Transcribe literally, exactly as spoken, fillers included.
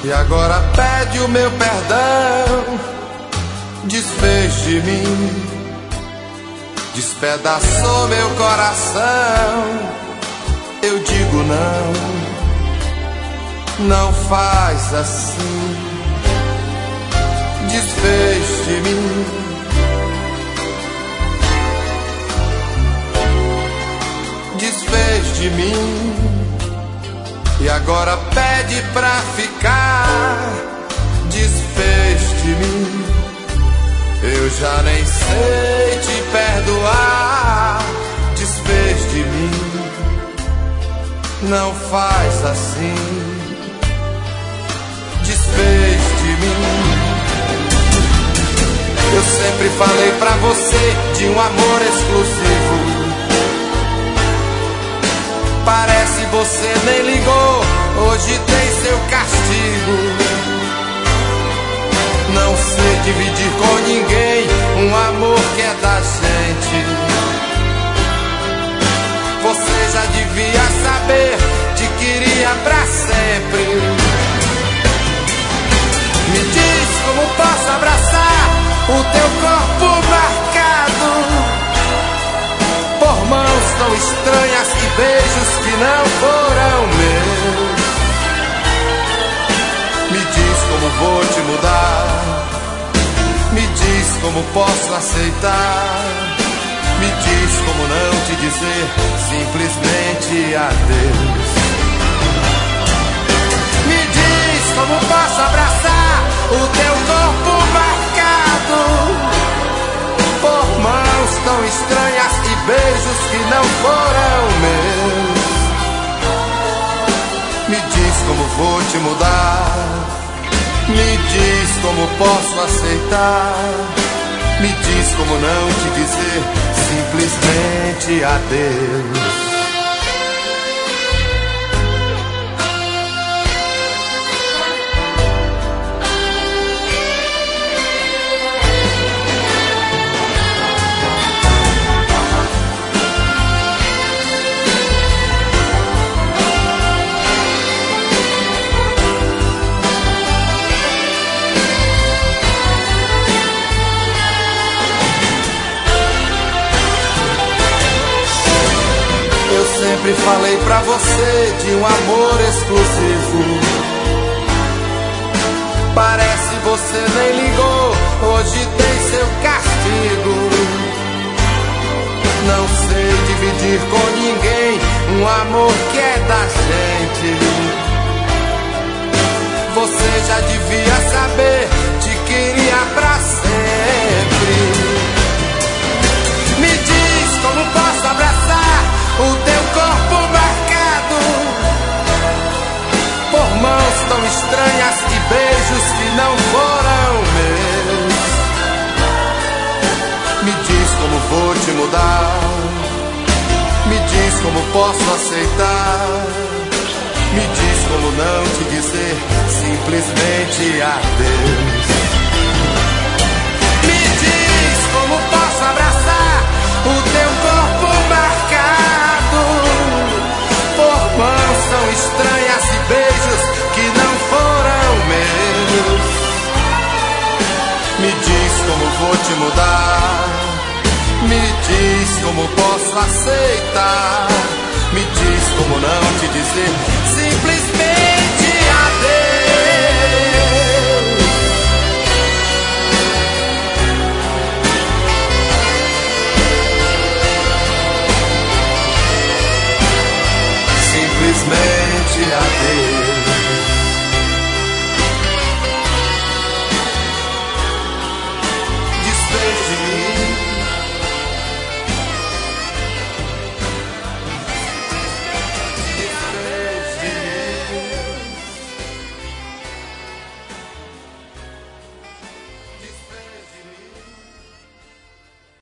E agora pede o meu perdão, desfez de mim, despedaçou meu coração. Eu digo não, não faz assim. Desfez de mim, desfez de mim. E agora pede pra ficar, desfez de mim. Eu já nem sei te perdoar, desfez de mim. Não faz assim, desfez de mim. Eu sempre falei pra você de um amor exclusivo. Parece você nem ligou, hoje tem seu castigo. Não sei dividir com ninguém um amor que é da gente. Você já devia saber, te queria pra sempre. Me diz como posso abraçar o teu corpo marcado por mãos tão estranhas e beijos que não foram meus. Me diz como vou te mudar, me diz como posso aceitar, me diz como não te dizer simplesmente adeus. Me diz como posso abraçar o teu corpo marcado por mãos tão estranhas e beijos que não foram meus. Me diz como vou te mudar, me diz como posso aceitar, me diz como não te dizer simplesmente adeus. Sempre falei pra você de um amor exclusivo. Parece você nem ligou, hoje tem seu castigo. Não sei dividir com ninguém um amor que é da gente. Você já devia saber, te queria pra sempre. Me diz como posso abraçar o teu corpo marcado por mãos tão estranhas e beijos que não foram meus. Me diz como vou te mudar, me diz como posso aceitar, me diz como não te dizer simplesmente adeus. Me diz como posso abraçar o teu corpo marcado por mãos tão estranhas e beijos que não foram meus. Me diz como vou te mudar, me diz como posso aceitar, me diz como não te dizer